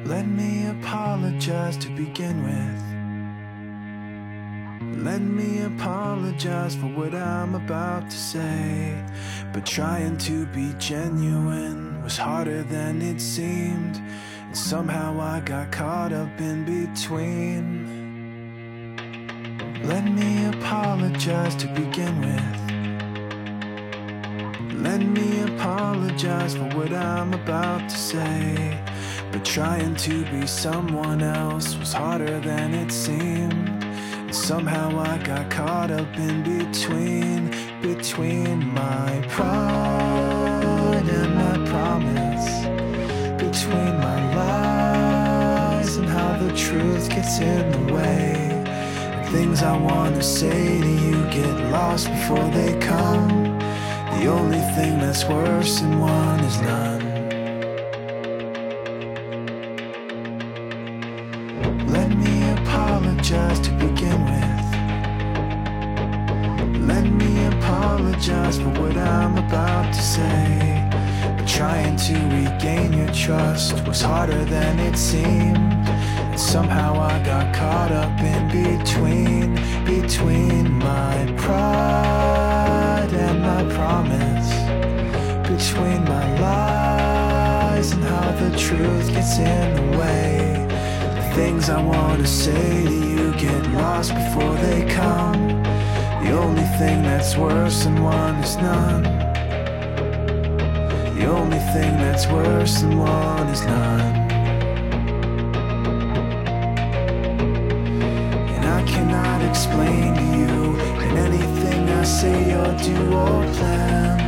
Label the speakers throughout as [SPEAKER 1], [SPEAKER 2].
[SPEAKER 1] Let me apologize to begin with. Let me apologize for what I'm about to say. But trying to be genuine was harder than it seemed, and somehow I got caught up in between. Let me apologize to begin with. Let me apologize for what I'm about to say. But trying to be someone else was harder than it seemed, and somehow I got caught up in between my pride and my promise, between my lies and how the truth gets in the way. And things I want to say to you get lost before they come. The only thing that's worse than one is none. Let me apologize to begin with. Let me apologize for what I'm about to say. But trying to regain your trust was harder than it seemed, and somehow I got caught up in between my pride and my promise, between my lies and how the truth gets in the way. The things I want to say to you get lost before they come. The only thing that's worse than one is none. The only thing that's worse than one is none. And I cannot explain to you in anything I say or do or plan.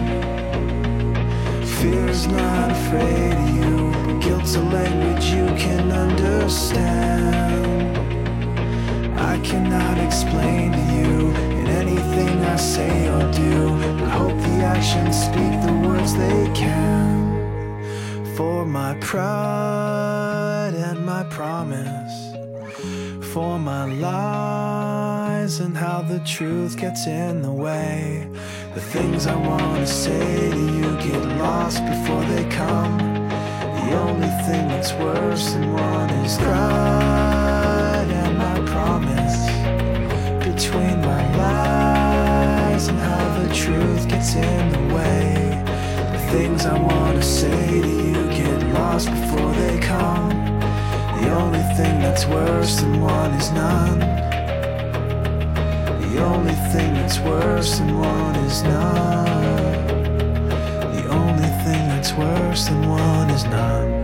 [SPEAKER 1] Fear's not afraid of you, guilt's a language you can understand. I cannot explain to you in anything I say or do, but hope the actions speak the words they can. For my pride and my promise, for my lies and how the truth gets in the way. The things I want to say to you get lost before they come. The only thing that's worse than one is pride and my promise, between my lies and how the truth gets in the way. The things I want to say to you get lost before they come. The only thing that's worse than one is none. The only thing that's worse than one is none. The only thing that's worse than one is none.